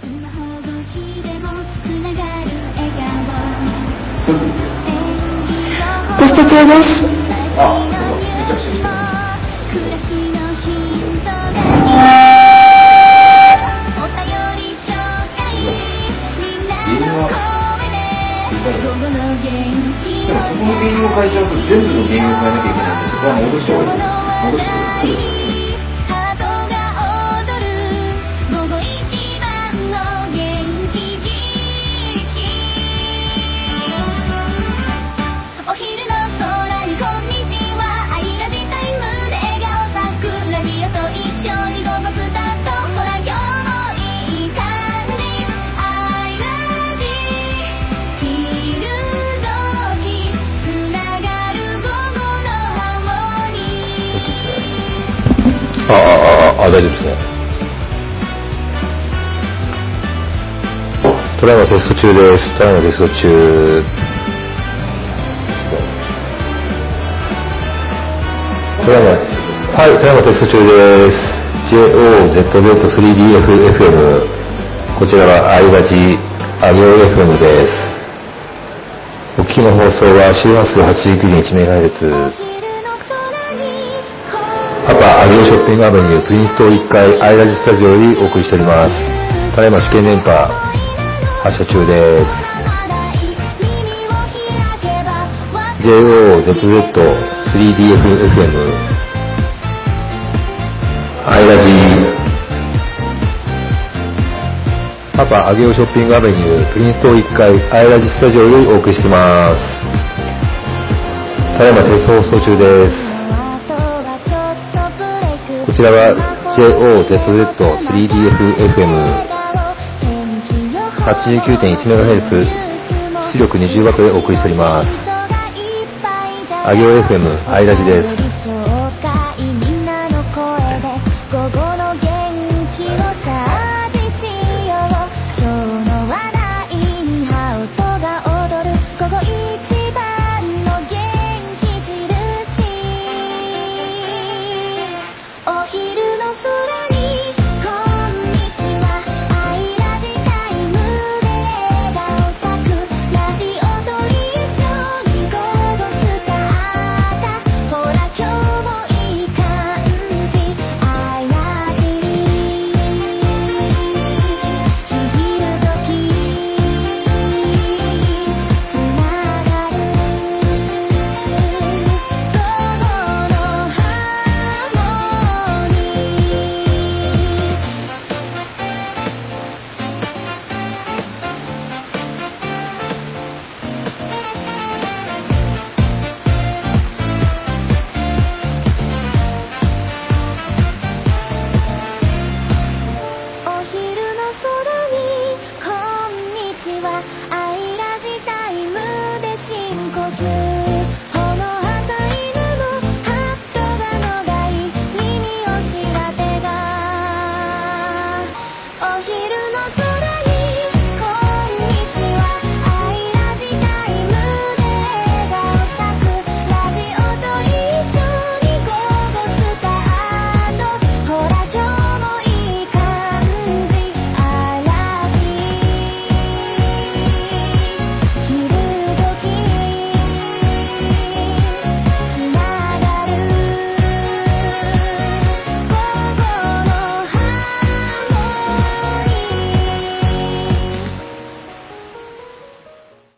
テスト中です。 あ、めちゃくちゃしてます。でもそこの原因を変えちゃうと全部の原因を変えなきゃいけないんで、そこは戻した方がいいです。戻してください。 大丈夫ですね。トライマテスト中です。トライマテスト中。トライマ、はい、トライマテスト中です。JOZZ3DFFM。こちらはアイラジアギオ FM です。お聞きの放送は周波数 89.1MHz。パパアギオショッピングアベニュープリンス島1階アイラジスタジオよりお送りしております。ただいま試験電波発射中です。 JOZZ3DFFM アイラジパパアギオショッピングアベニュープリンス島1階アイラジスタジオよりお送りしています。ただいまテスト放送中です。こちらは JOZZ3DFFM89.1MHz 出力 20W でお送りしております。アギオ FM アイラジです。